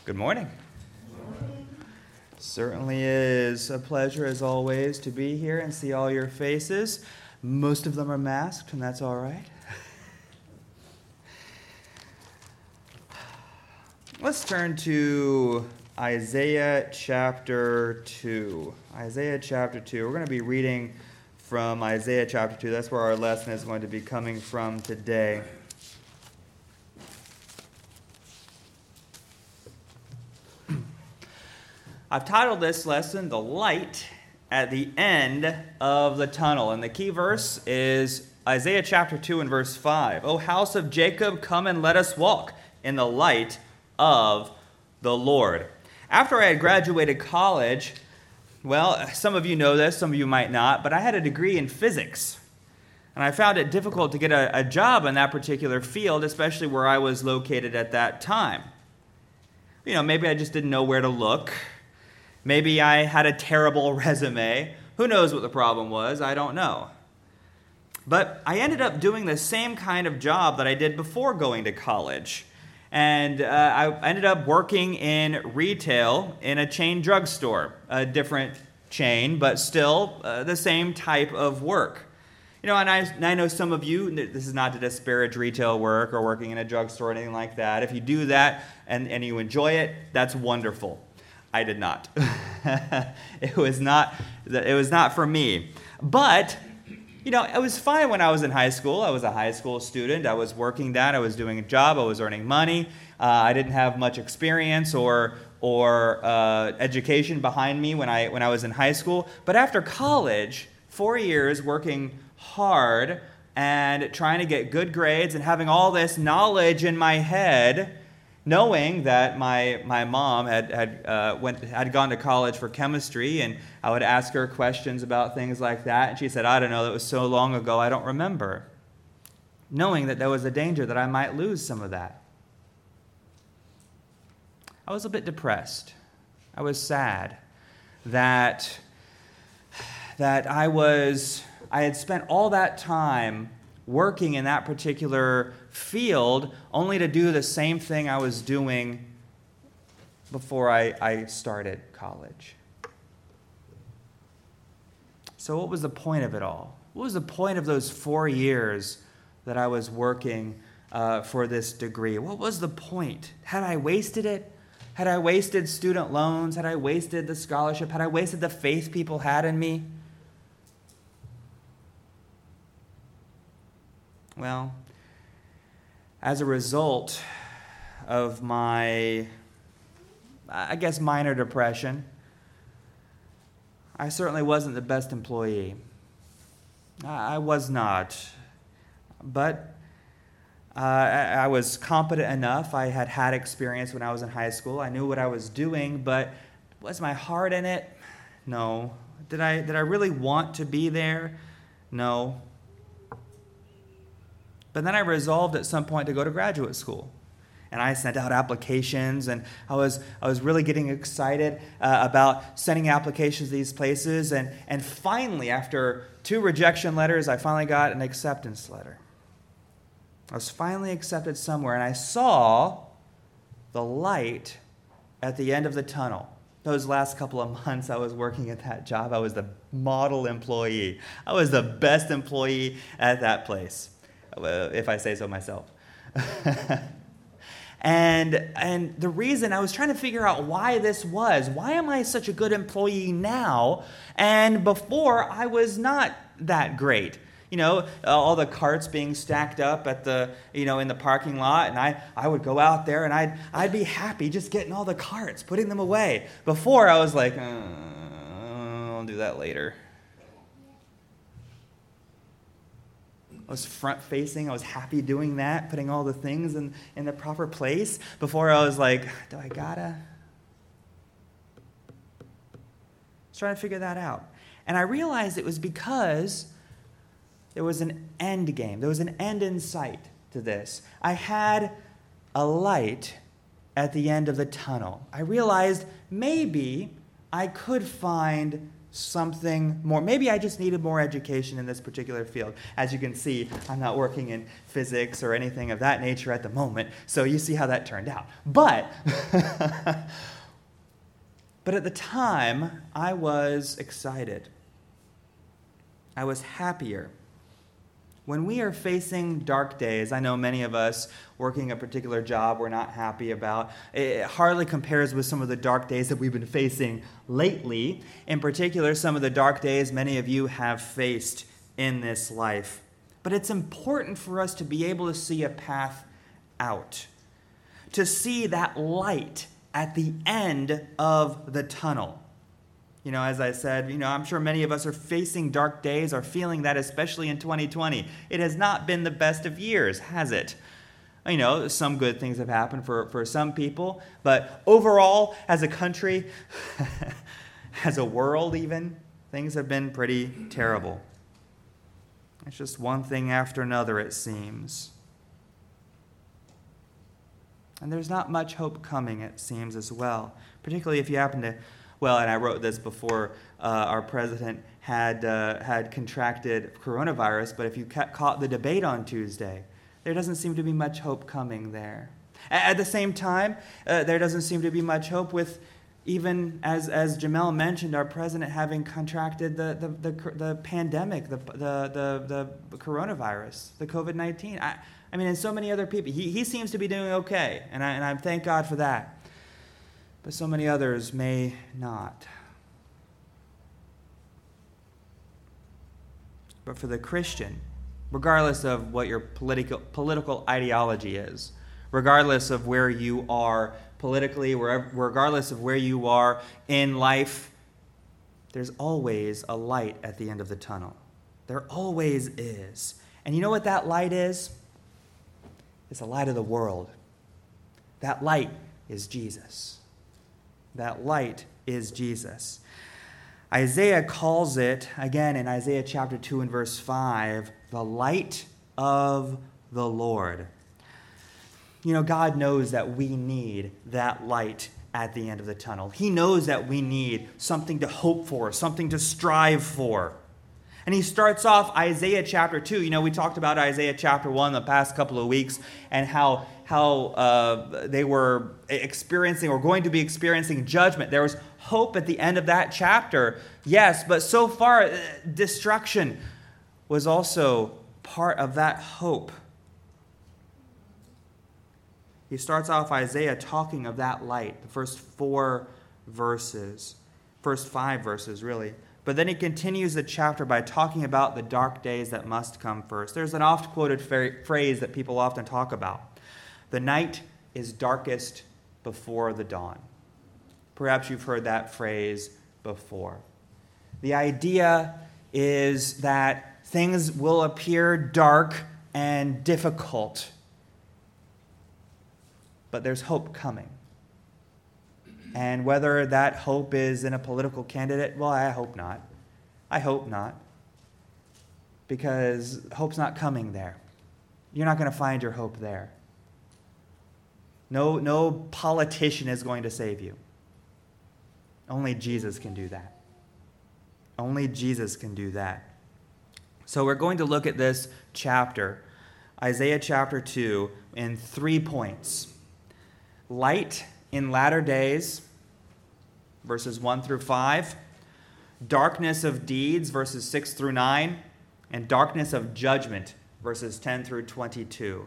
Good morning. Certainly is a pleasure, as always, to be here and see all your faces. Most of them are masked, and that's all right. Let's turn to Isaiah chapter 2. Isaiah chapter 2. We're going to be reading from Isaiah chapter 2. That's where our lesson is going to be coming from today. I've titled this lesson, The Light at the End of the Tunnel. And the key verse is Isaiah chapter 2 and verse 5. O house of Jacob, come and let us walk in the light of the Lord. After I had graduated college, well, some of you know this, some of you might not, but I had a degree in physics. And I found it difficult to get a job in that particular field, especially where I was located at that time. You know, maybe I just didn't know where to look. Maybe I had a terrible resume. Who knows what the problem was? I don't know. But I ended up doing the same kind of job that I did before going to college. And I ended up working in retail in a chain drugstore. A different chain, but still the same type of work. You know, and I know some of you, this is not to disparage retail work or working in a drugstore or anything like that. If you do that and you enjoy it, that's wonderful. I did not. It was not for me. But, you know, it was fine when I was in high school. I was a high school student. I was working that. I was doing a job. I was earning money. I didn't have much experience or education behind me when I was in high school. But after college, 4 years working hard and trying to get good grades and having all this knowledge in my head, knowing that my mom had gone to college for chemistry, and I would ask her questions about things like that, and she said, I don't know, that was so long ago, I don't remember. Knowing that there was a danger that I might lose some of that. I was a bit depressed. I was sad that I had spent all that time working in that particular field only to do the same thing I was doing before I started college. So what was the point of it all? What was the point of those 4 years that I was working for this degree? What was the point? Had I wasted it? Had I wasted student loans? Had I wasted the scholarship? Had I wasted the faith people had in me? Well, as a result of my, I guess, minor depression, I certainly wasn't the best employee. I was not. But I was competent enough. I had experience when I was in high school. I knew what I was doing, but was my heart in it? No. Did I really want to be there? No. But then I resolved at some point to go to graduate school. And I sent out applications, and I was really getting excited about sending applications to these places. And finally, after 2 rejection letters, I finally got an acceptance letter. I was finally accepted somewhere, and I saw the light at the end of the tunnel. Those last couple of months I was working at that job, I was the model employee. I was the best employee at that place, if I say so myself. And the reason I was trying to figure out why this was, why am I such a good employee now, and before I was not that great. You know, all the carts being stacked up at in the parking lot, and I would go out there and I'd be happy just getting all the carts, putting them away. Before I was like, I'll do that later. I was front-facing. I was happy doing that, putting all the things in the proper place. Before I was like, do I gotta? I was trying to figure that out. And I realized it was because there was an end game. There was an end in sight to this. I had a light at the end of the tunnel. I realized maybe I could find something more. Maybe I just needed more education in this particular field. As you can see, I'm not working in physics or anything of that nature at the moment, so you see how that turned out. But at the time, I was excited. I was happier. When we are facing dark days, I know many of us working a particular job we're not happy about. It hardly compares with some of the dark days that we've been facing lately. In particular, some of the dark days many of you have faced in this life. But it's important for us to be able to see a path out, to see that light at the end of the tunnel. As I said, I'm sure many of us are facing dark days, are feeling that, especially in 2020. It has not been the best of years, has it? Some good things have happened for some people, but overall, as a country, as a world even, things have been pretty terrible. It's just one thing after another, it seems. And there's not much hope coming, it seems, as well, particularly if you happen to... Well, and I wrote this before our president had contracted coronavirus, but if you caught the debate on Tuesday, there doesn't seem to be much hope coming there. At the same time, there doesn't seem to be much hope with, even as Jamel mentioned, our president having contracted the pandemic, the coronavirus, the COVID-19. I mean, and so many other people. He seems to be doing okay, and I thank God for that. But so many others may not. But for the Christian, regardless of what your political ideology is, regardless of where you are politically, regardless of where you are in life, there's always a light at the end of the tunnel. There always is. And you know what that light is? It's the light of the world. That light is Jesus. That light is Jesus. Isaiah calls it, again in Isaiah chapter 2 and verse 5, the light of the Lord. God knows that we need that light at the end of the tunnel. He knows that we need something to hope for, something to strive for. And he starts off Isaiah chapter 2. We talked about Isaiah chapter 1 the past couple of weeks and how they were experiencing or going to be experiencing judgment. There was hope at the end of that chapter, yes, but so far destruction was also part of that hope. He starts off Isaiah talking of that light, the first 5 verses really. But then he continues the chapter by talking about the dark days that must come first. There's an oft-quoted phrase that people often talk about. The night is darkest before the dawn. Perhaps you've heard that phrase before. The idea is that things will appear dark and difficult, but there's hope coming. And whether that hope is in a political candidate, well, I hope not. I hope not. Because hope's not coming there. You're not going to find your hope there. No politician is going to save you. Only Jesus can do that. Only Jesus can do that. So we're going to look at this chapter, Isaiah chapter 2, in 3 points. Light in latter days, verses 1 through 5. Darkness of deeds, verses 6 through 9. And darkness of judgment, verses 10 through 22.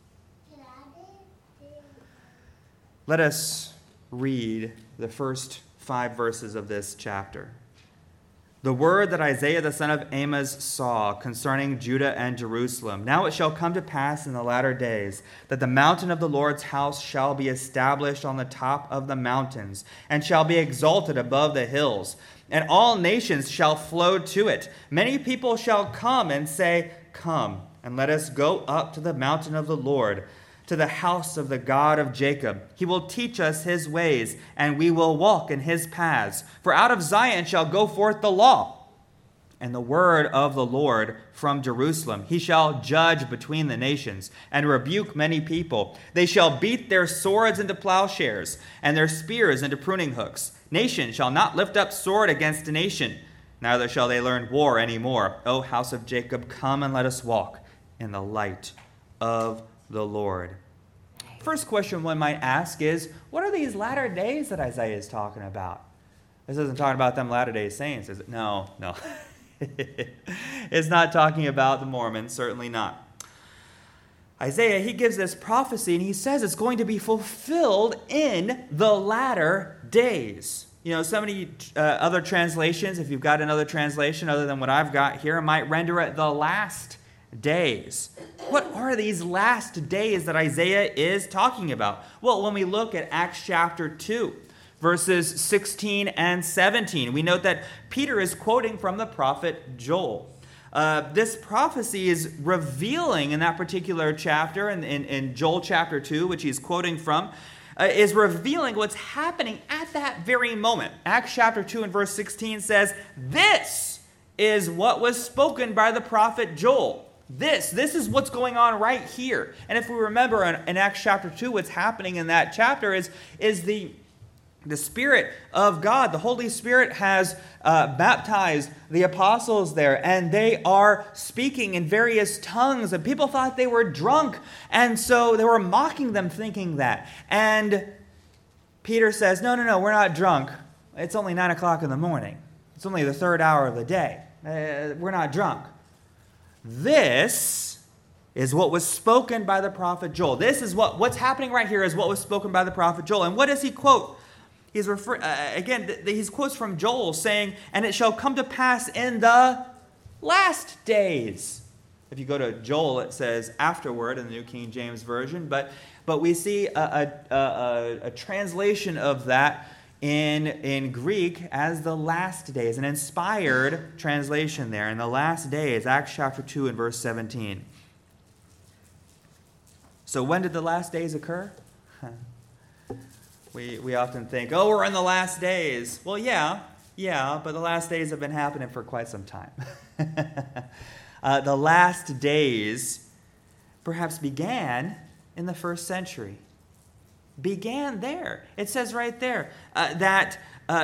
Let us read the first 5 verses of this chapter. The word that Isaiah the son of Amos saw concerning Judah and Jerusalem. Now it shall come to pass in the latter days that the mountain of the Lord's house shall be established on the top of the mountains, and shall be exalted above the hills, and all nations shall flow to it. Many people shall come and say, Come, and let us go up to the mountain of the Lord, to the house of the God of Jacob. He will teach us his ways, and we will walk in his paths. For out of Zion shall go forth the law and the word of the Lord from Jerusalem. He shall judge between the nations and rebuke many people. They shall beat their swords into plowshares and their spears into pruning hooks. Nation shall not lift up sword against a nation, neither shall they learn war any more. O house of Jacob, come and let us walk in the light of the Lord. First question one might ask is, what are these latter days that Isaiah is talking about? This isn't talking about them Latter-day Saints, is it? No. It's not talking about the Mormons, certainly not. Isaiah, he gives this prophecy, and he says it's going to be fulfilled in the latter days. You know, so many other translations, if you've got another translation other than what I've got here, might render it the last days. What are these last days that Isaiah is talking about? Well, when we look at Acts chapter 2, verses 16 and 17, we note that Peter is quoting from the prophet Joel. This prophecy is revealing in that particular chapter, in Joel chapter 2, which he's quoting from, is revealing what's happening at that very moment. Acts chapter 2 and verse 16 says, this is what was spoken by the prophet Joel. This is what's going on right here. And if we remember in Acts chapter 2, what's happening in that chapter is the Spirit of God, the Holy Spirit has baptized the apostles there, and they are speaking in various tongues, and people thought they were drunk, and so they were mocking them thinking that. And Peter says, no, we're not drunk. It's only 9 o'clock in the morning. It's only the third hour of the day. We're not drunk. This is what was spoken by the prophet Joel. This is what's happening right here is what was spoken by the prophet Joel. And what does he quote? He's he quotes from Joel saying, and it shall come to pass in the last days. If you go to Joel, it says afterward in the New King James Version, but we see a translation of that in Greek as the last days, an inspired translation there. In the last days, Acts chapter 2 and verse 17. So when did the last days occur? We often think, we're in the last days. Well, yeah, but the last days have been happening for quite some time. The last days perhaps began in the first century. Began there. It says right there that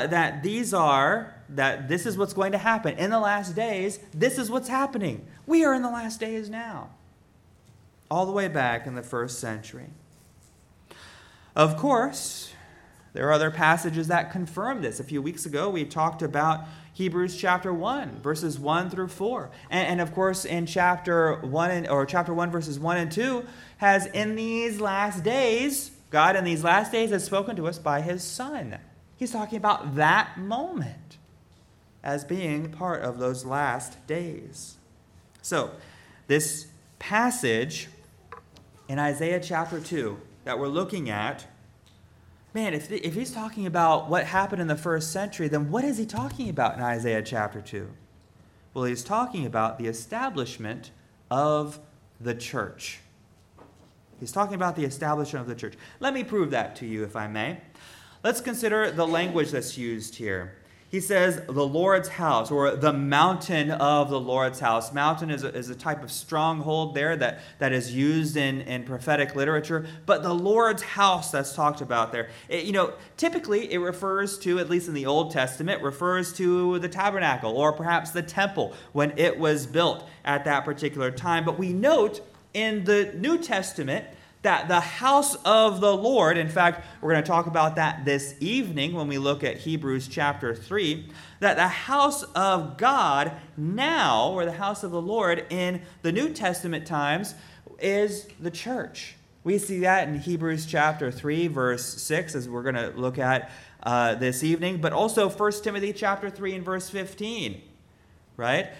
this is what's going to happen. In the last days, this is what's happening. We are in the last days now. All the way back in the first century. Of course, there are other passages that confirm this. A few weeks ago, we talked about Hebrews chapter 1, verses 1 through 4. And of course, in chapter 1, verses 1 and 2, has in these last days, God in these last days has spoken to us by his Son. He's talking about that moment as being part of those last days. So, this passage in Isaiah chapter 2 that we're looking at, man, if he's talking about what happened in the first century, then what is he talking about in Isaiah chapter 2? Well, he's talking about the establishment of the church. He's talking about the establishment of the church. Let me prove that to you, if I may. Let's consider the language that's used here. He says the Lord's house, or the mountain of the Lord's house. Mountain is a type of stronghold there that is used in prophetic literature. But the Lord's house that's talked about there, typically it refers to, at least in the Old Testament, refers to the tabernacle or perhaps the temple when it was built at that particular time. But we note in the New Testament that the house of the Lord, in fact, we're going to talk about that this evening when we look at Hebrews chapter 3, that the house of God now, or the house of the Lord in the New Testament times, is the church. We see that in Hebrews chapter 3, verse 6, as we're going to look at this evening, but also 1 Timothy chapter 3 and verse 15. Right?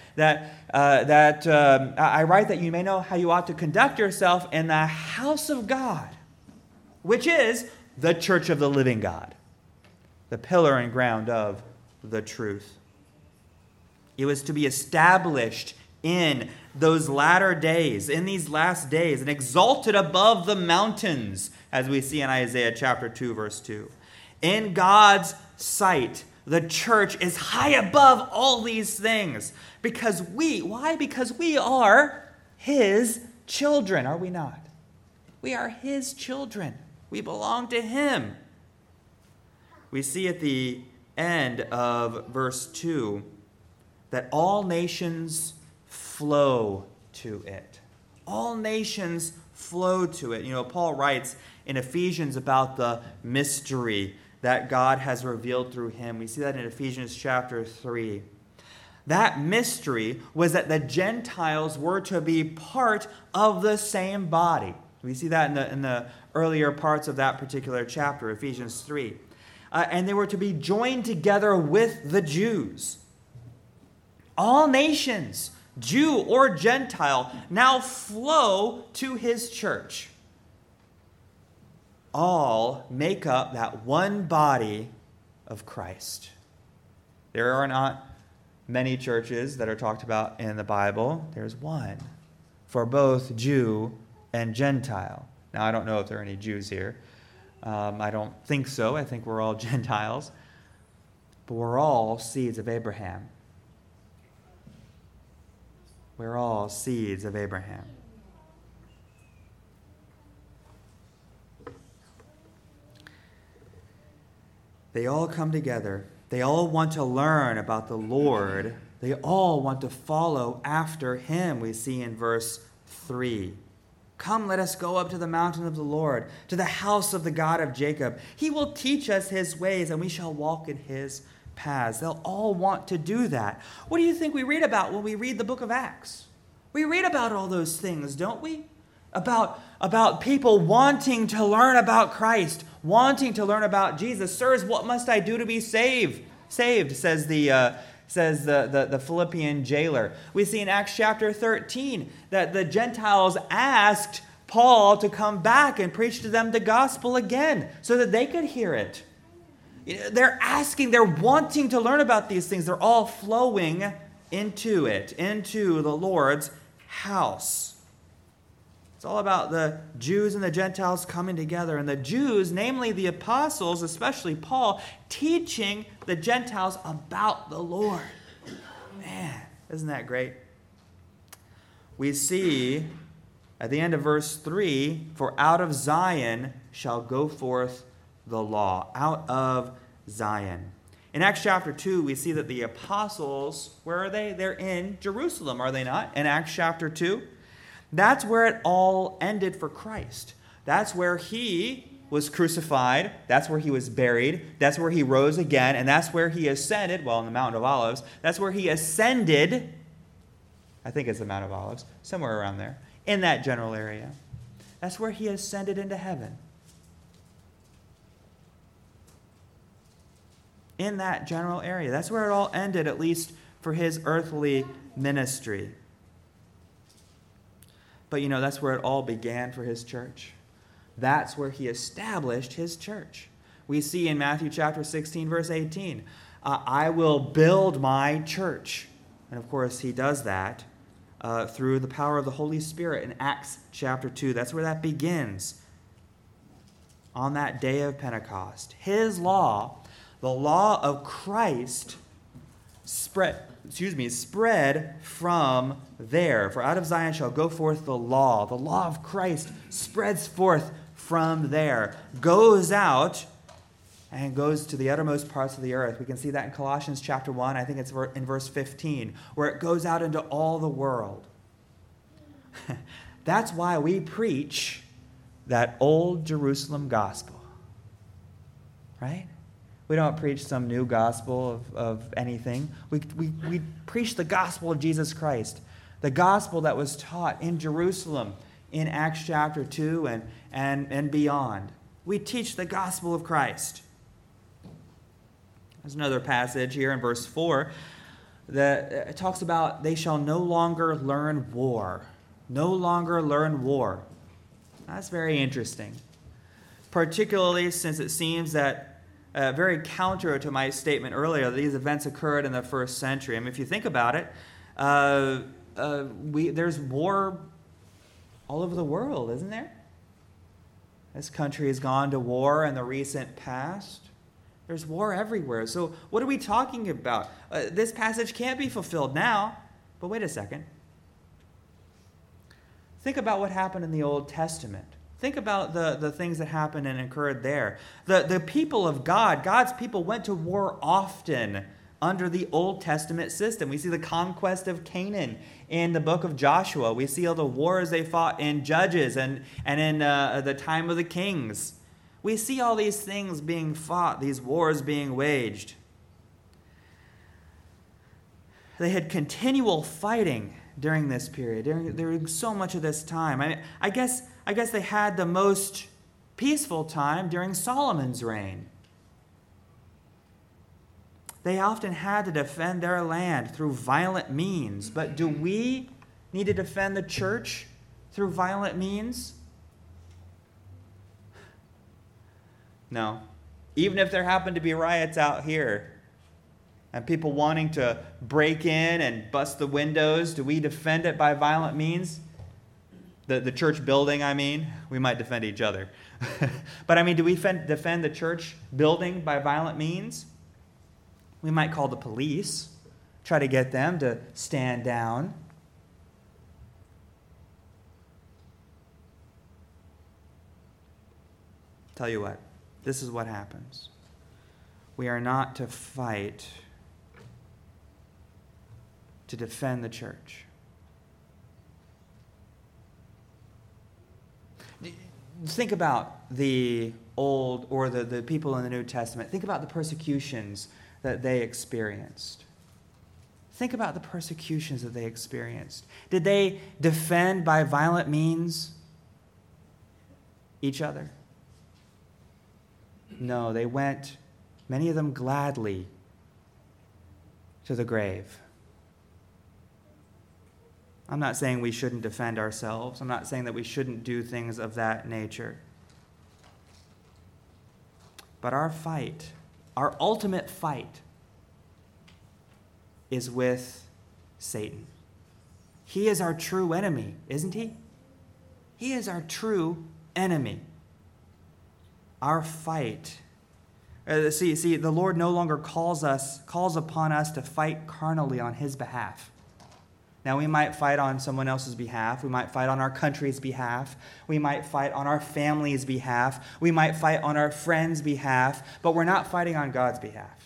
I write that you may know how you ought to conduct yourself in the house of God, which is the church of the living God, the pillar and ground of the truth. It was to be established in those latter days, in these last days, and exalted above the mountains, as we see in Isaiah chapter 2, verse 2. In God's sight, the church is high above all these things. Why? Because we are his children, are we not? We are his children. We belong to him. We see at the end of verse 2 that all nations flow to it. All nations flow to it. Paul writes in Ephesians about the mystery that God has revealed through him. We see that in Ephesians chapter 3. That mystery was that the Gentiles were to be part of the same body. We see that in the earlier parts of that particular chapter, Ephesians 3. And they were to be joined together with the Jews. All nations, Jew or Gentile, now flow to his church. All make up that one body of Christ. There are not many churches that are talked about in the Bible. There's one for both Jew and Gentile. Now, I don't know if there are any Jews here. I don't think so. I think we're all Gentiles. But we're all seeds of Abraham. We're all seeds of Abraham. They all come together. They all want to learn about the Lord. They all want to follow after him, we see in verse 3. Come, let us go up to the mountain of the Lord, to the house of the God of Jacob. He will teach us his ways, and we shall walk in his paths. They'll all want to do that. What do you think we read about when we read the book of Acts? We read about all those things, don't we? About people wanting to learn about Christ, wanting to learn about Jesus. Sirs, what must I do to be saved? Saved, says the Philippian jailer. We see in Acts chapter 13 that the Gentiles asked Paul to come back and preach to them the gospel again so that they could hear it. They're wanting to learn about these things. They're all flowing into it, into the Lord's house. It's all about the Jews and the Gentiles coming together. And the Jews, namely the apostles, especially Paul, teaching the Gentiles about the Lord. Man, isn't that great? We see at the end of verse 3, for out of Zion shall go forth the law. Out of Zion. In Acts chapter 2, we see that the apostles, where are they? They're in Jerusalem, are they not? In Acts chapter 2. That's where it all ended for Christ. That's where he was crucified. That's where he was buried. That's where he rose again. And that's where he ascended, well, in the Mount of Olives. That's where he ascended. I think it's the Mount of Olives, somewhere around there, in that general area. That's where he ascended into heaven. In that general area. That's where it all ended, at least for his earthly ministry. But that's where it all began for his church. That's where he established his church. We see in Matthew chapter 16, verse 18, I will build my church. And of course, he does that through the power of the Holy Spirit in Acts chapter 2. That's where that begins. On that day of Pentecost. His law, the law of Christ, spread from there. For out of Zion shall go forth the law. The law of Christ spreads forth from there. Goes out and goes to the uttermost parts of the earth. We can see that in Colossians chapter 1. I think it's in verse 15, where it goes out into all the world. That's why we preach that old Jerusalem gospel. Right? We don't preach some new gospel of anything. We preach the gospel of Jesus Christ. The gospel that was taught in Jerusalem in Acts chapter 2 and beyond. We teach the gospel of Christ. There's another passage here in verse 4 that talks about they shall no longer learn war. No longer learn war. That's very interesting. Particularly since it seems that very counter to my statement earlier, these events occurred in the first century. I mean, if you think about it, there's war all over the world, isn't there? This country has gone to war in the recent past. There's war everywhere. So what are we talking about? This passage can't be fulfilled now. But wait a second. Think about what happened in the Old Testament. Think about the things that happened and occurred there. The people of God, God's people went to war often under the Old Testament system. We see the conquest of Canaan in the book of Joshua. We see all the wars they fought in Judges and in the time of the kings. We see all these things being fought, these wars being waged. They had continual fighting during this period, during so much of this time. I guess they had the most peaceful time during Solomon's reign. They often had to defend their land through violent means. But do we need to defend the church through violent means? No. Even if there happen to be riots out here and people wanting to break in and bust the windows, do we defend it by violent means? The church building, we might defend each other. But do we defend the church building by violent means? We might call the police, try to get them to stand down. Tell you what, this is what happens. We are not to fight to defend the church. Think about the old or the people in the New Testament. Think about the persecutions that they experienced. Think about the persecutions that they experienced. Did they defend by violent means each other? No, they went, many of them gladly, to the grave. I'm not saying we shouldn't defend ourselves. I'm not saying that we shouldn't do things of that nature. But our fight, our ultimate fight, is with Satan. He is our true enemy, isn't he? He is our true enemy. Our fight. See, the Lord no longer calls upon us to fight carnally on his behalf. Now, we might fight on someone else's behalf. We might fight on our country's behalf. We might fight on our family's behalf. We might fight on our friends' behalf. But we're not fighting on God's behalf.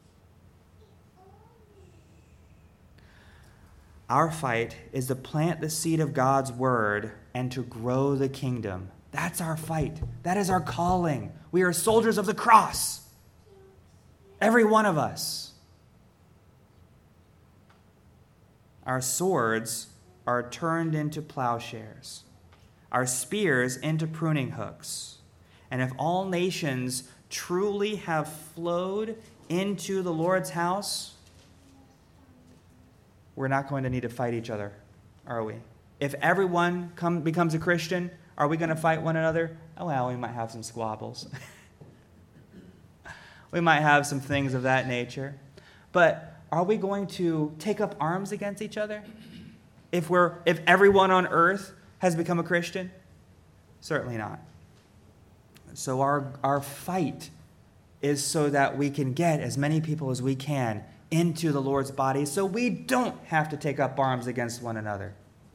Our fight is to plant the seed of God's word and to grow the kingdom. That's our fight. That is our calling. We are soldiers of the cross. Every one of us. Our swords are turned into plowshares, our spears into pruning hooks. And if all nations truly have flowed into the Lord's house, we're not going to need to fight each other, are we? If everyone becomes a Christian, are we going to fight one another? Oh, well, we might have some squabbles. We might have some things of that nature. But are we going to take up arms against each other? If everyone on earth has become a Christian? Certainly not. So our fight is so that we can get as many people as we can into the Lord's body so we don't have to take up arms against one another.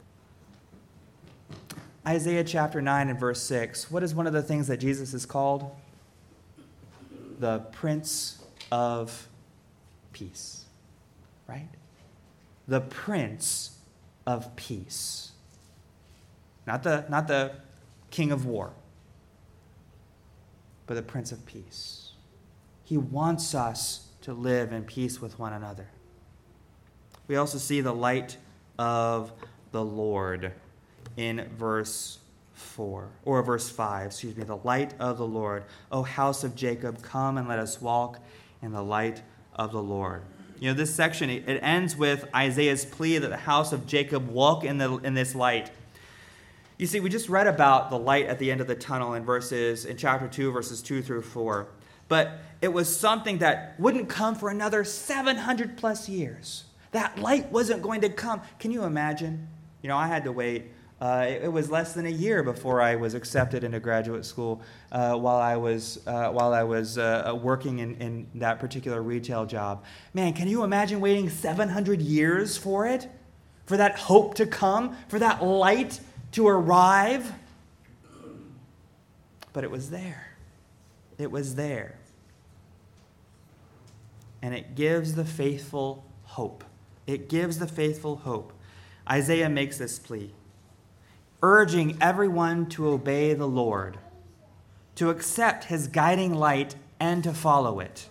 Isaiah chapter 9 and verse 6. What is one of the things that Jesus is called? The Prince of Peace. Right? The Prince of Peace. Not the King of War, but the Prince of Peace. He wants us to live in peace with one another. We also see the light of the Lord in verse 5. The light of the Lord. O house of Jacob, come and let us walk in the light of the Lord. This section, it ends with Isaiah's plea that the house of Jacob walk in this light. You see, we just read about the light at the end of the tunnel in chapter 2, verses 2 through 4. But it was something that wouldn't come for another 700 plus years. That light wasn't going to come. Can you imagine? I had to wait. It was less than a year before I was accepted into graduate school while I was working in that particular retail job. Man, can you imagine waiting 700 years for it? For that hope to come? For that light to arrive? But it was there. It was there. and it gives the faithful hope. It gives the faithful hope. Isaiah makes this plea, urging everyone to obey the Lord, to accept his guiding light and to follow it.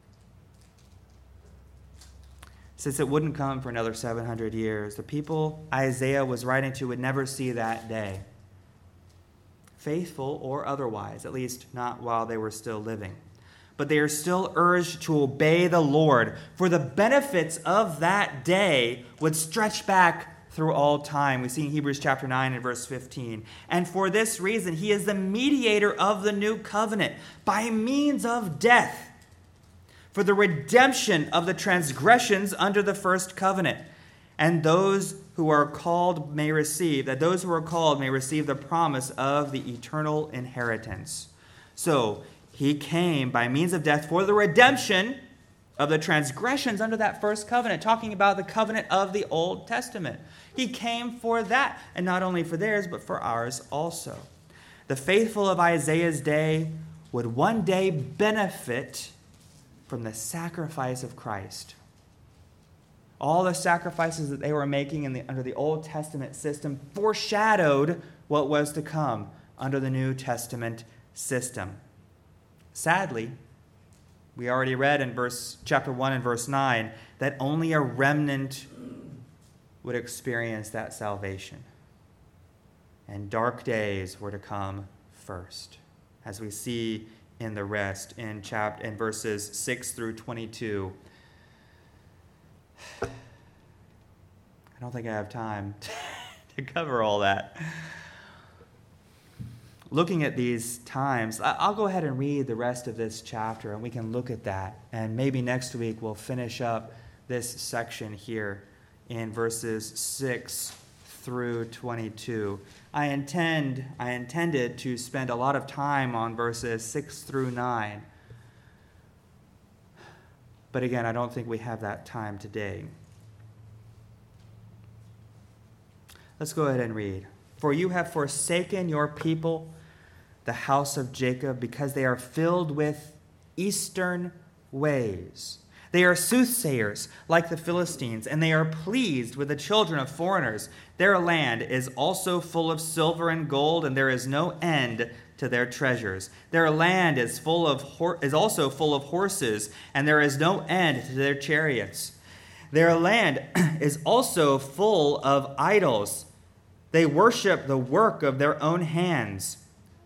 Since it wouldn't come for another 700 years, the people Isaiah was writing to would never see that day, faithful or otherwise, at least not while they were still living. But they are still urged to obey the Lord, for the benefits of that day would stretch back through all time. We see in Hebrews chapter 9 and verse 15. And for this reason, he is the mediator of the new covenant by means of death, for the redemption of the transgressions under the first covenant. And those who are called may receive the promise of the eternal inheritance. So he came by means of death for the redemption of the transgressions under that first covenant, talking about the covenant of the Old Testament. He came for that, and not only for theirs, but for ours also. The faithful of Isaiah's day would one day benefit from the sacrifice of Christ. All the sacrifices that they were making under the Old Testament system foreshadowed what was to come under the New Testament system. Sadly, we already read in chapter 1 and verse 9 that only a remnant would experience that salvation. And dark days were to come first, as we see in the rest in verses 6 through 22. I don't think I have time to cover all that. Looking at these times, I'll go ahead and read the rest of this chapter, and we can look at that. And maybe next week we'll finish up this section here in verses 6 through 22. I intended to spend a lot of time on verses 6 through 9. But again, I don't think we have that time today. Let's go ahead and read. For you have forsaken your people, the house of Jacob, because they are filled with eastern ways. They are soothsayers like the Philistines, and they are pleased with the children of foreigners. Their land is also full of silver and gold, and there is no end to their treasures. Their land is also full of horses, and there is no end to their chariots. Their land is also full of idols. They worship the work of their own hands,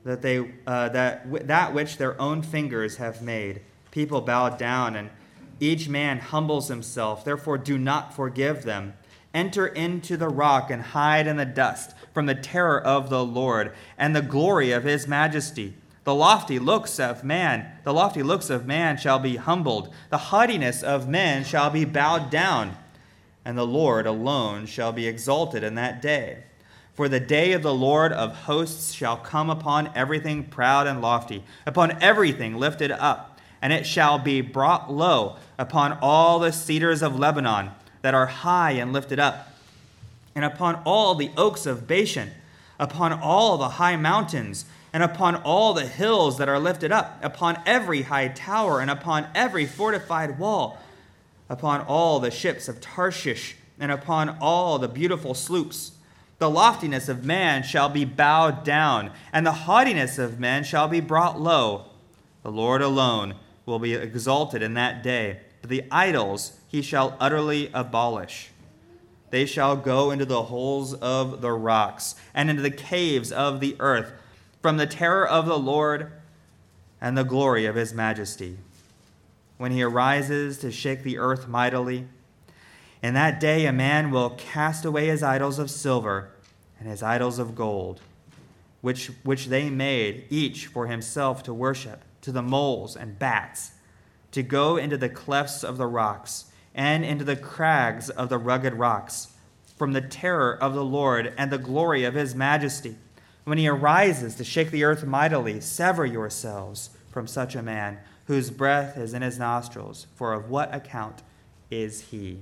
that which their own fingers have made. People bow down, and each man humbles himself. Therefore, do not forgive them. Enter into the rock and hide in the dust from the terror of the Lord and the glory of his majesty. The lofty looks of man shall be humbled. The haughtiness of men shall be bowed down, and the Lord alone shall be exalted in that day. For the day of the Lord of hosts shall come upon everything proud and lofty, upon everything lifted up, and it shall be brought low upon all the cedars of Lebanon that are high and lifted up, and upon all the oaks of Bashan, upon all the high mountains, and upon all the hills that are lifted up, upon every high tower, and upon every fortified wall, upon all the ships of Tarshish, and upon all the beautiful sloops. The loftiness of man shall be bowed down, and the haughtiness of men shall be brought low. The Lord alone will be exalted in that day, but the idols he shall utterly abolish. They shall go into the holes of the rocks, and into the caves of the earth, from the terror of the Lord and the glory of his majesty, when he arises to shake the earth mightily. In that day a man will cast away his idols of silver and his idols of gold, which they made each for himself to worship, to the moles and bats, to go into the clefts of the rocks and into the crags of the rugged rocks, from the terror of the Lord and the glory of his majesty. When he arises to shake the earth mightily, sever yourselves from such a man, whose breath is in his nostrils, for of what account is he?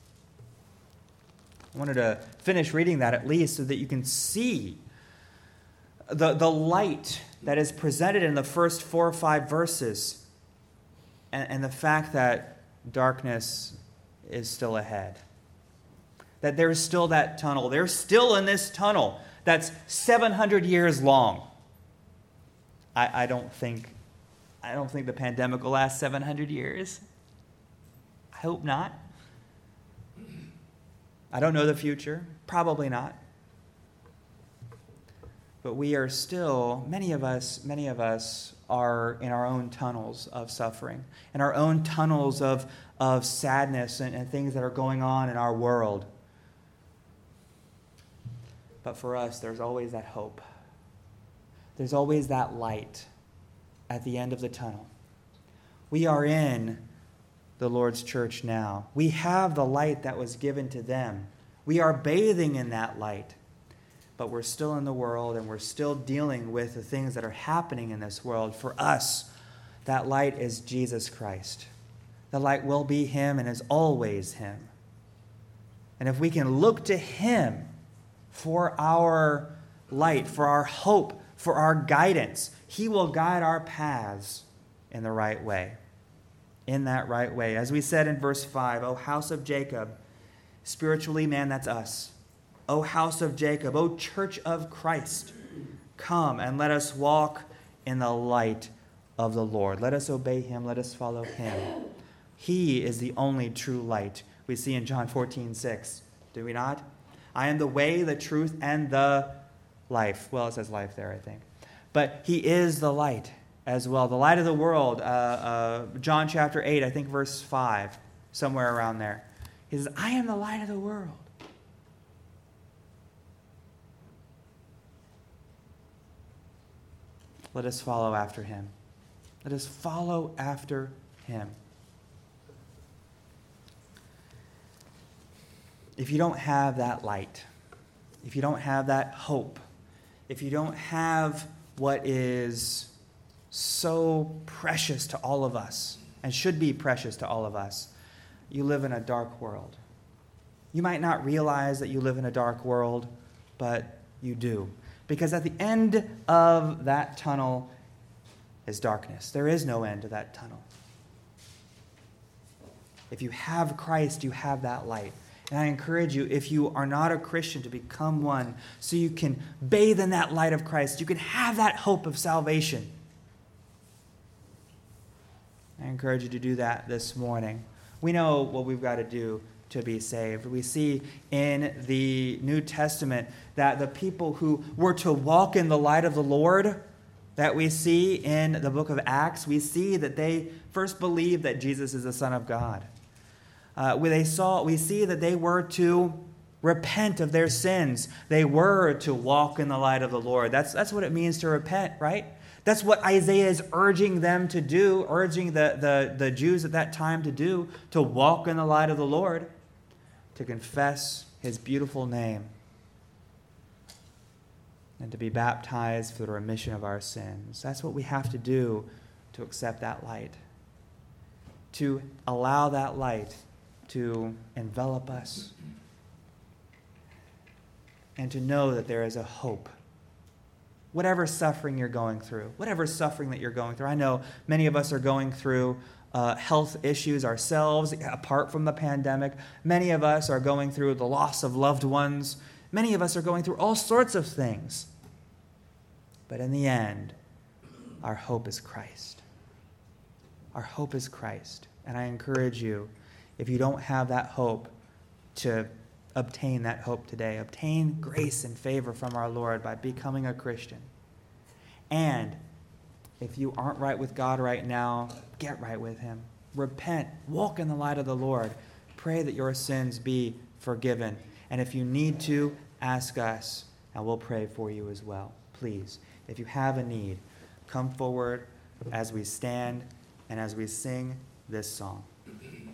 I wanted to finish reading that at least so that you can see the light that is presented in the first 4 or 5 verses, and the fact that darkness is still ahead. That there's still that tunnel. They're still in this tunnel that's 700 years long. I don't think the pandemic will last 700 years. I hope not. I don't know the future. Probably not. But we are still, many of us are in our own tunnels of suffering, in our own tunnels of sadness and things that are going on in our world. But for us, there's always that hope. There's always that light at the end of the tunnel. We are in the Lord's church now. We have the light that was given to them. We are bathing in that light. But we're still in the world, and we're still dealing with the things that are happening in this world. For us, that light is Jesus Christ. The light will be Him and is always Him. And if we can look to Him for our light, for our hope, for our guidance, He will guide our paths in the right way. In that right way. As we said in verse 5, O house of Jacob, spiritually, man, that's us. O house of Jacob, O church of Christ, come and let us walk in the light of the Lord. Let us obey Him. Let us follow Him. He is the only true light. We see in John 14:6, do we not? I am the way, the truth, and the life. Well, it says life there, I think. But He is the light as well. The light of the world. John chapter 8, I think verse 5, somewhere around there. He says, I am the light of the world. Let us follow after Him. Let us follow after Him. If you don't have that light, if you don't have that hope, if you don't have what is so precious to all of us, and should be precious to all of us, you live in a dark world. You might not realize that you live in a dark world, but you do. Because at the end of that tunnel is darkness. There is no end to that tunnel. If you have Christ, you have that light. And I encourage you, if you are not a Christian, to become one so you can bathe in that light of Christ. You can have that hope of salvation. I encourage you to do that this morning. We know what we've got to do to be saved. We see in the New Testament that the people who were to walk in the light of the Lord, that we see in the book of Acts, we see that they first believed that Jesus is the Son of God. We see that they were to repent of their sins. They were to walk in the light of the Lord. That's what it means to repent, right? That's what Isaiah is urging them to do, urging the Jews at that time to do, to walk in the light of the Lord, to confess His beautiful name, and to be baptized for the remission of our sins. That's what we have to do to accept that light, to allow that light to envelop us, and to know that there is a hope. Whatever suffering you're going through, whatever suffering that you're going through. I know many of us are going through health issues ourselves, apart from the pandemic. Many of us are going through the loss of loved ones. Many of us are going through all sorts of things. But in the end, our hope is Christ. Our hope is Christ. And I encourage you, if you don't have that hope, to obtain that hope today. Obtain grace and favor from our Lord by becoming a Christian. And if you aren't right with God right now, get right with Him. Repent. Walk in the light of the Lord. Pray that your sins be forgiven. And if you need to, ask us, and we'll pray for you as well. Please, if you have a need, come forward as we stand and as we sing this song.